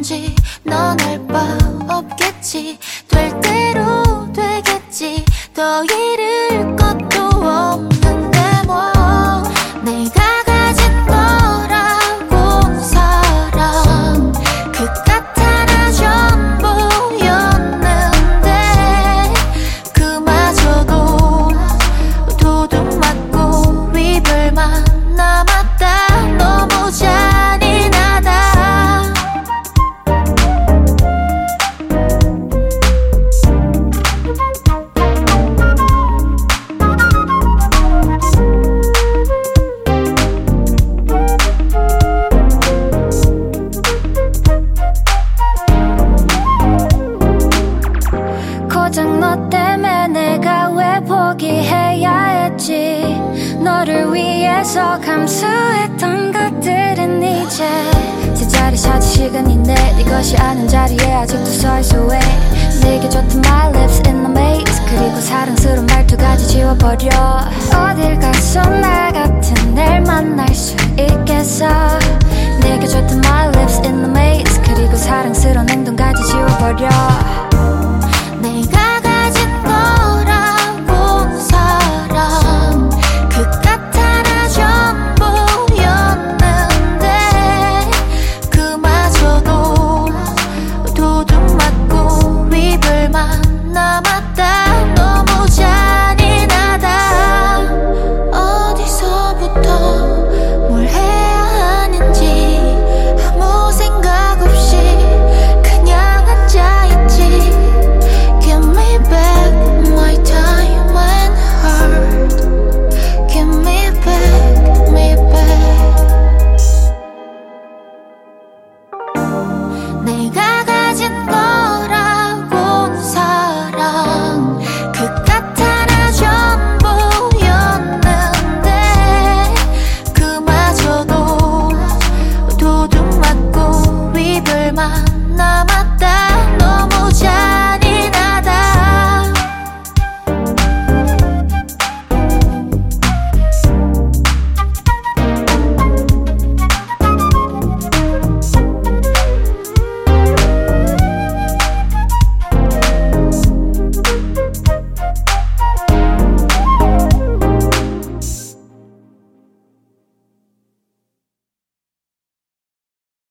건지 넌 알 바 없겠지. 될 대로 되겠지. 더 잃을 것도 없는데 뭐 내가 가진 거라곤 사랑 그 같아나 전부였는데 그마저도 도둑 맞고 위불만 남았다. 너무 잔인하다. 고작 너 때문에 내가 왜 포기해야 했지. 너를 위해서 감수했던 것들은 이제 제자리 찾을 시간인데 네 것이 아닌 자리에 아직도 서있어 왜. 내게 줬던 my lips in the maze 그리고 사랑스러운 말투까지 지워버려. 어딜 갔어 나 같은 애